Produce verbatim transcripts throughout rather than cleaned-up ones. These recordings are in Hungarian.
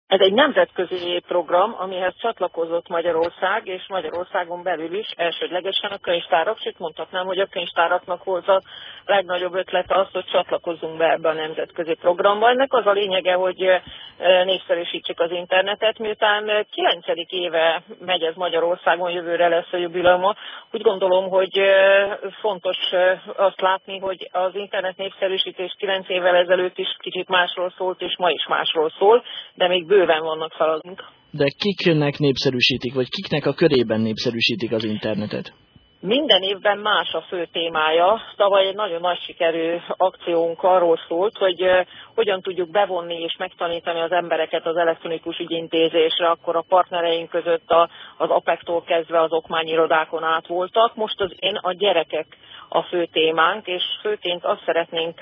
Ez egy nemzetközi program, amihez csatlakozott Magyarország, és Magyarországon belül is elsődlegesen a könyvtárak, sőt mondhatnám, hogy a könyvtáraknak volt a legnagyobb ötlete az, hogy csatlakozzunk be ebbe a nemzetközi programba. Ennek az a lényege, hogy népszerűsítsük az internetet, miután kilencedik éve megy ez Magyarországon, jövőre lesz a jubileuma. Úgy gondolom, hogy fontos azt látni, hogy az internet népszerűsítés kilenc évvel ezelőtt is kicsit másról szólt, és ma is másról szól, de még bőven vannak feladatunk. De kiknek népszerűsítik, vagy kiknek a körében népszerűsítik az internetet? Minden évben más a fő témája. Tavaly egy nagyon nagy sikerű akciónk arról szólt, hogy uh, hogyan tudjuk bevonni és megtanítani az embereket az elektronikus ügyintézésre, akkor a partnereink között a, az á pé e cé-tól kezdve az okmányirodákon át voltak. Most az én a gyerekek a fő témánk, és főként azt szeretnénk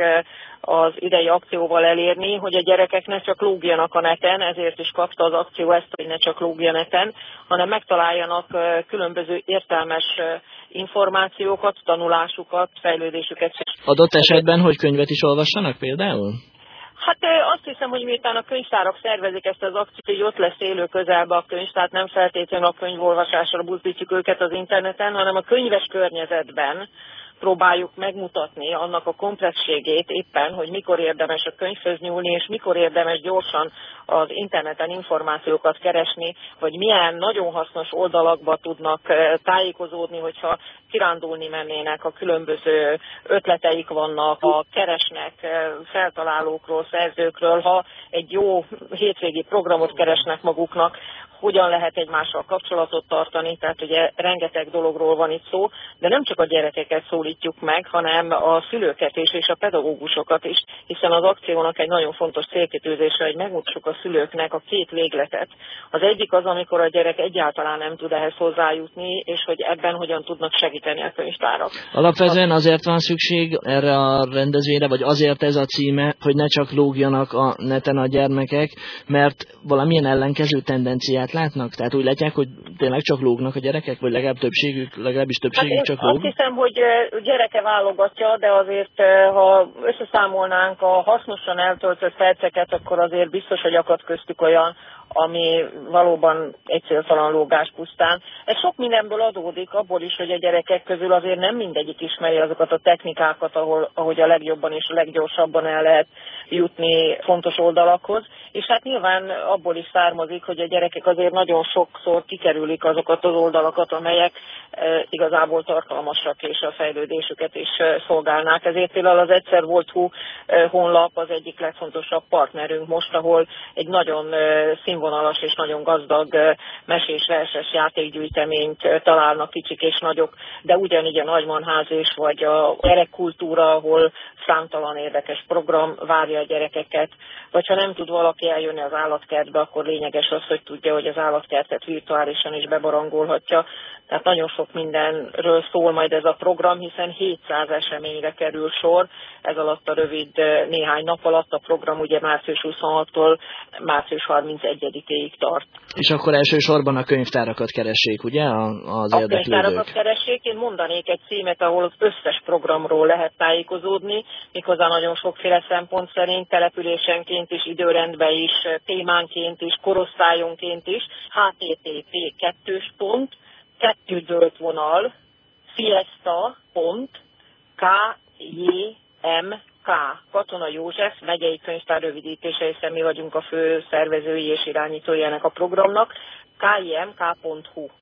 az idei akcióval elérni, hogy a gyerekek ne csak lógjanak a neten, ezért is kapta az akció ezt, hogy ne csak lógja neten, hanem megtaláljanak különböző értelmes információkat, tanulásukat, fejlődésüket. Adott esetben, hogy könyvet is olvassanak például? Hát azt hiszem, hogy miután a könyvtárak szervezik ezt az akciót, hogy ott lesz élő közelbe a könyv, tehát nem feltétlenül a könyvolvasásra buzdítjuk őket az interneten, hanem a könyves környezetben próbáljuk megmutatni annak a komplexségét éppen, hogy mikor érdemes a könyvhöz nyúlni, és mikor érdemes gyorsan az interneten információkat keresni, vagy milyen nagyon hasznos oldalakba tudnak tájékozódni, hogyha kirándulni mennének, a különböző ötleteik vannak, ha keresnek feltalálókról, szerzőkről, ha egy jó hétvégi programot keresnek maguknak, hogyan lehet egymással kapcsolatot tartani, tehát ugye rengeteg dologról van itt szó, de nem csak a gyerekeket szólítjuk meg, hanem a szülőket is, és a pedagógusokat is, hiszen az akciónak egy nagyon fontos célkitűzése, hogy megmutassuk a szülőknek a két végletet. Az egyik az, amikor a gyerek egyáltalán nem tud ehhez hozzájutni, és hogy ebben hogyan tudnak segíteni a könyvtárak. Alapvetően azért van szükség erre a rendezvényre, vagy azért ez a címe, hogy ne csak lógjanak a neten a gyermekek, mert valamilyen ellenkező tendenciát látnak? Tehát úgy látják, hogy tényleg csak lógnak a gyerekek, vagy legalább többségük, legalábbis többségük hát csak lóg? Azt hiszem, hogy gyereke válogatja, de azért, ha összeszámolnánk a hasznosan eltöltött perceket, akkor azért biztos, hogy akad köztük olyan, ami valóban egy céltalan lógás pusztán. Ez sok mindenből adódik, abból is, hogy a gyerekek közül azért nem mindegyik ismeri azokat a technikákat, ahol, ahogy a legjobban és a leggyorsabban el lehet jutni fontos oldalakhoz. És hát nyilván abból is származik, hogy a gyerekek azért nagyon sokszor kikerülik azokat az oldalakat, amelyek e, igazából tartalmasak és a fejlődésüket is e, szolgálnák. Ezért például az Egyszer volt hú e, honlap az egyik legfontosabb partnerünk most, ahol egy nagyon e, színvonalas és nagyon gazdag e, mesés verses játékgyűjteményt e, találnak kicsik és nagyok, de ugyanígy a Nagymanház is, vagy a gyerekkultúra, ahol számtalan érdekes program várja a gyerekeket, vagy ha nem tud valaki eljönni az állatkertbe, akkor lényeges az, hogy tudja, hogy az állatkertet virtuálisan is bebarangolhatja. Tehát nagyon sok mindenről szól majd ez a program, hiszen hétszáz eseményre kerül sor. Ez alatt a rövid néhány nap alatt a program ugye március huszonhattól március harmincegyedikéig tart. És akkor elsősorban a könyvtárakat keressék, ugye, az a érdeklődők? A könyvtárakat keressék. Én mondanék egy címet, ahol az összes programról lehet tájékozódni, méghozzá nagyon sokféle szempont szerint, településenként is, időrendben is, témánként is, korosztályonként is. h t t p kettős pont kettő zöld vonal fiesta pont k j m k Katona József megyei könyvtár rövidítése, hiszen mi vagyunk a fő szervezői és irányítói ennek a programnak, k j m k pont h u.